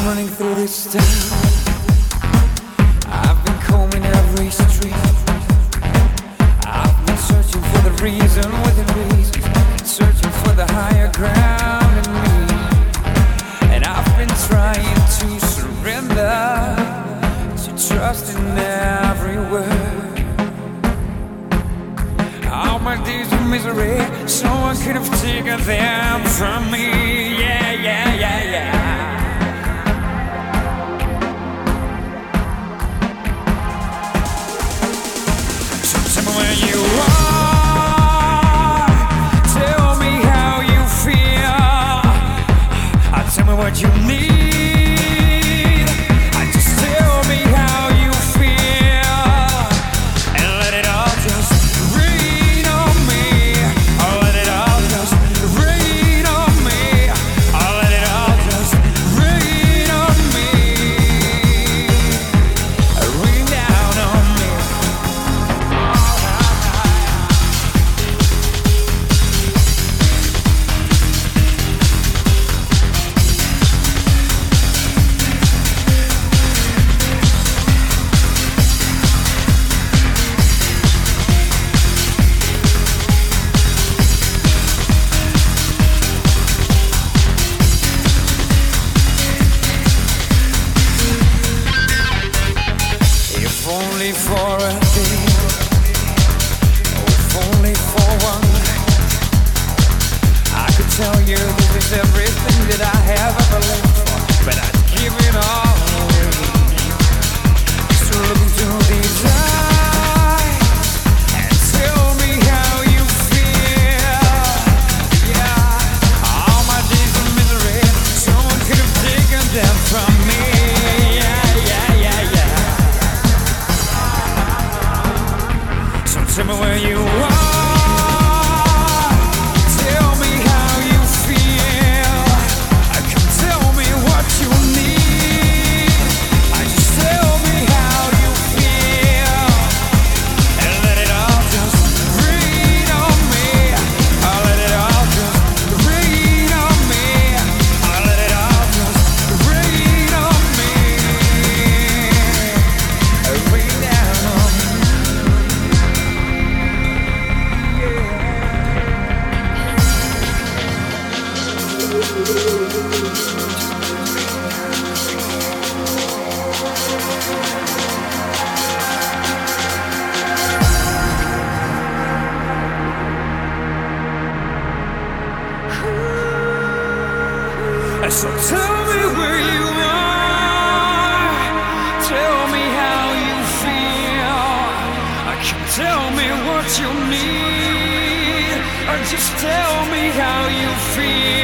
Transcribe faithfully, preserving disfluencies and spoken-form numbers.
running through this town. I've been combing every street. I've been searching for the reason within reason, searching for the higher ground in me. And I've been trying to surrender, to trust in every word. All my days of misery, someone could have taken them from me. Yeah, yeah, yeah, yeah. Where you are, tell me how you feel. Uh, tell me what you need. Uh, just tell me how you feel, and let it all just rain on me. Oh, let it all just rain on me. Oh, let it all just rain on me. Uh, rain down on me. Only for a day, oh, if only for one night, I could tell you this is everything that I have ever lived for, but I'd give it all away. So look into these eyes and tell me how you feel. Yeah, all my days of misery, someone could have taken them from me. Tell me where you are. Tell me how you feel. I can tell me what you need. I just tell me how you feel, and let it all just rain on me. I'll let it all just rain on me. I'll let it all just rain on me. Rain down on me. So tell me where you are. Tell me how you feel. Tell me what you need. Or just tell me how you feel.